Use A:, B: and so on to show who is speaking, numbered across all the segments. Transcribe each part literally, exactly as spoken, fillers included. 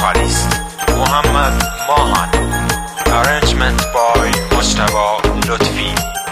A: آفریست. محمد ماهان. Arrangement by مجتبی لطفی.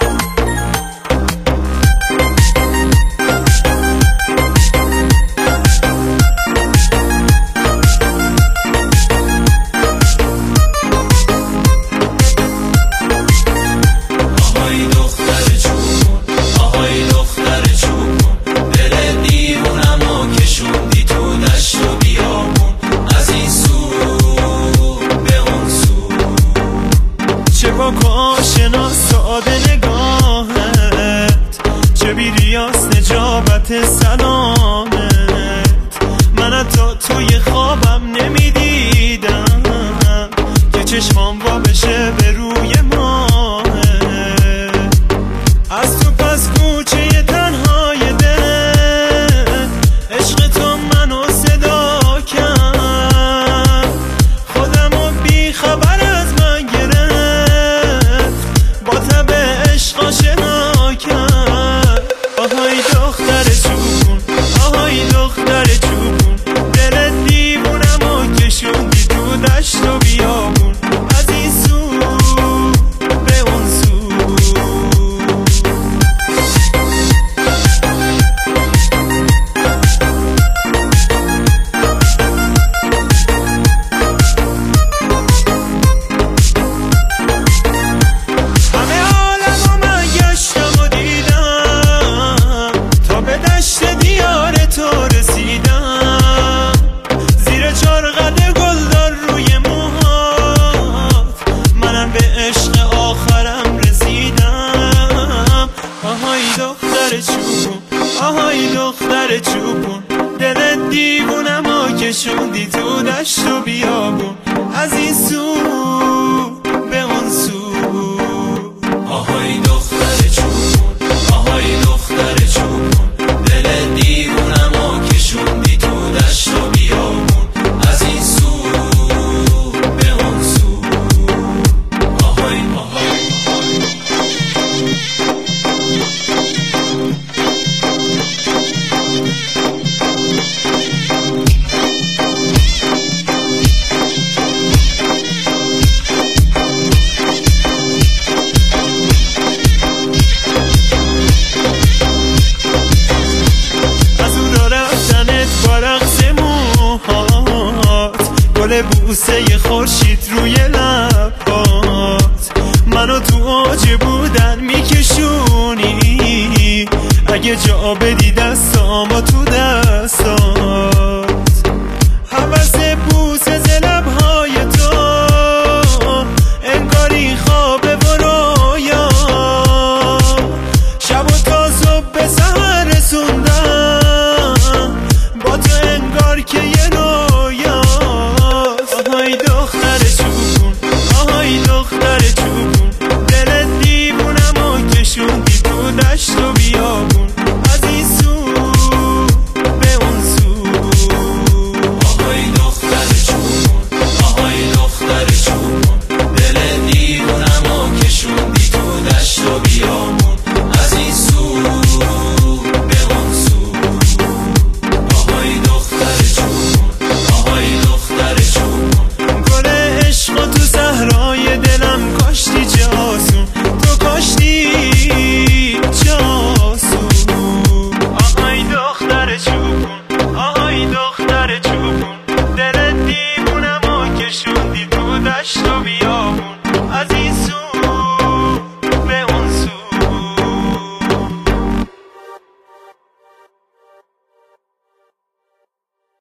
B: آشنا ساده نگاهت، چه بیریاس نجابت سلامت. من حتی توی خوابم نمیدیدم که چشمام وا بشه به روی ماه. از تو پس کوچه تنهای دل، عشق تو منو صدا کرد. خودمو بی خبر از من آشنا کرد. آهای دختر چوبون، آهای دختر چوبون، دل دیوونمو کشوندی تو دشت و بیابون. از این سو به اون سو آهای دختر چوبون، دل دیوونمو کشوندی تو دشت و بیابون. از این سو به اون سو. آهای دختر چوبون، آهای دختر چوبون، دل دیوونمو کشوندی تو دشت و بیابون. از این سو به اون سو. آهای آهای گل بوسه خورشید روی لبات، منو تو اوج بودن میکشونی. اگه جا بدی دستامو تو دستات، هوس بوسه ز لبهای تو انگاری خوابه و رویا. شب و تا صبح به سحر رسوندم با تو انگار که یه رویا. آهای دختر چوبون، آهای دختر چوبون، دل دیوونمو کشوندی تو دشت و بیابون.